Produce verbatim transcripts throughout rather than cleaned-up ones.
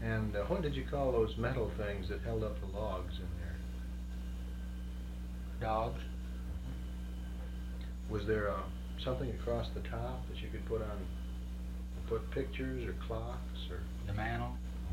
And uh, what did you call those metal things that held up the logs in there? Dogs. Was there uh, something across the top that you could put on, put pictures or clocks or? The mantle.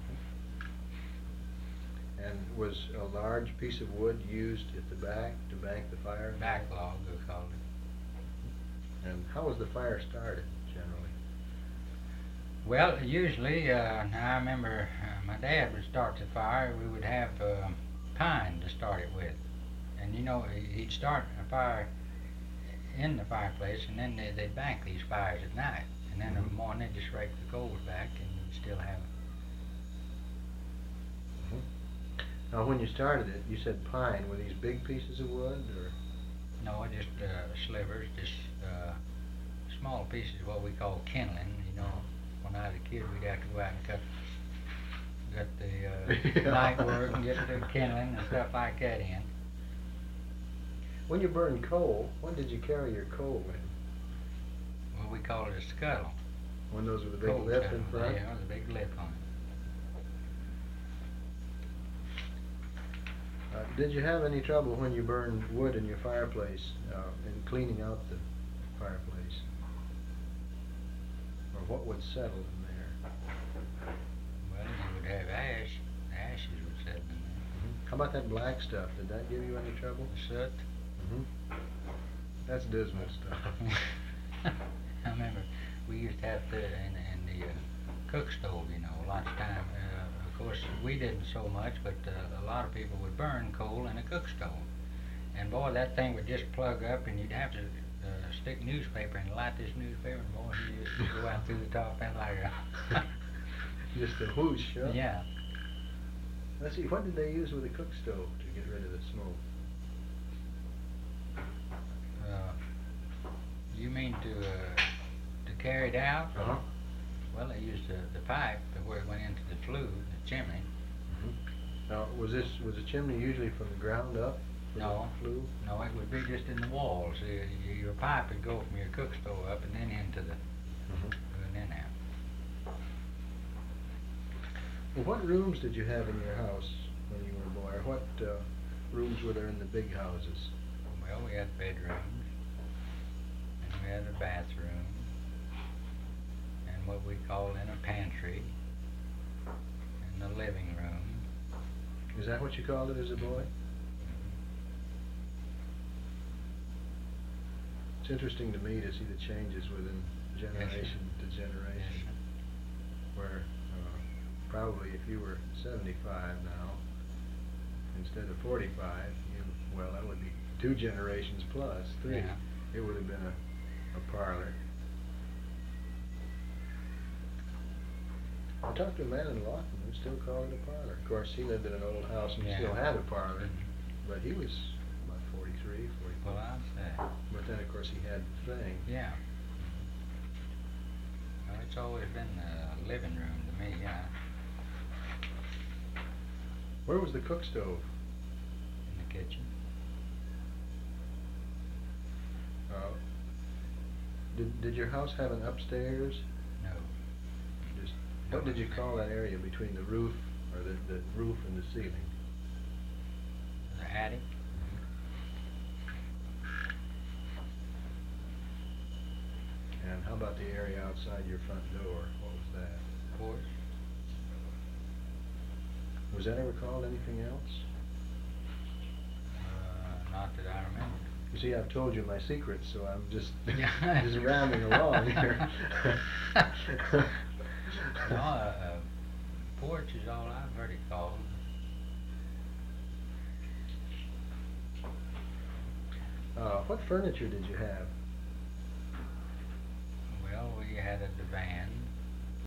And was a large piece of wood used at the back to bank the fire? Back log, we called it. And how was the fire started, generally? Well, usually, uh, I remember uh, my dad would start the fire. We would have uh, pine to start it with. And you know, he'd start a fire in the fireplace, and then they, they'd bank these fires at night. And then mm-hmm. in the morning, they'd just rake the coals back, and you'd still have it. Mm-hmm. Now, when you started it, you said pine. Were these big pieces of wood, or? No, just uh, slivers, just uh, small pieces, what we call kindling. You know, when I was a kid, we'd have to go out and cut, cut the uh, yeah. night work and get the kindling and stuff like that in. When you burned coal, when did you carry your coal in? Well, we call it a scuttle. When those with the big coal lip scuttle. in front? Yeah, with a big lip on it. Uh, did you have any trouble when you burned wood in your fireplace uh, in cleaning out the fireplace? Or what would settle in there? Well, you would have ash. Ashes would settle in there. Mm-hmm. How about that black stuff? Did that give you any trouble? Soot. Mm-hmm. That's dismal stuff. I remember we used to have to in, in the uh, cook stove, you know, lunchtime. Uh, of course, we didn't so much, but uh, a lot of people would burn coal in a cook stove. And boy, that thing would just plug up, and you'd have to uh, stick newspaper and light this newspaper, and boy, you just go out through the top and like a just a whoosh, huh? Yeah. Let's see, what did they use with a cook stove to get rid of the smoke? Uh, you mean to uh, to carry it out? Uh-huh. Well, they used the, the pipe where it went into the flue, the chimney. Mm-hmm. Now, was this was the chimney usually from the ground up? No, the flue? No, it would be just in the walls. Your, your pipe would go from your cook stove up and then into the mm-hmm. and then out. Well, what rooms did you have in your house when you were a boy? Or what uh, rooms were there in the big houses? Well, we had bedrooms, and we had a bathroom, and what we called in a pantry, and the living room. Is that what you called it as a boy? It's interesting to me to see the changes within generation yes, to generation, yes, where uh, probably if you were seventy-five now, instead of forty-five, you, well, that would be two generations plus, three. Yeah. It would have been a, a parlor. I talked to a man in Lawton who still called it a parlor. Of course, he lived in an old house and yeah. still had a parlor, but he was about forty-three, forty-four. Well, I'd say. But then, of course, he had the thing. Yeah. Well, it's always been a living room to me, yeah. Where was the cook stove? In the kitchen. Uh, did did your house have an upstairs? No. Just what did you call that area between the roof or the, the roof and the ceiling? The attic. And how about the area outside your front door? What was that? Porch. Was that ever called anything else? Uh, not that I remember. You see, I've told you my secrets, so I'm just Yeah. just rambling along here. No, uh, porch is all I've heard it called. Uh, what furniture did you have? Well, we had a divan,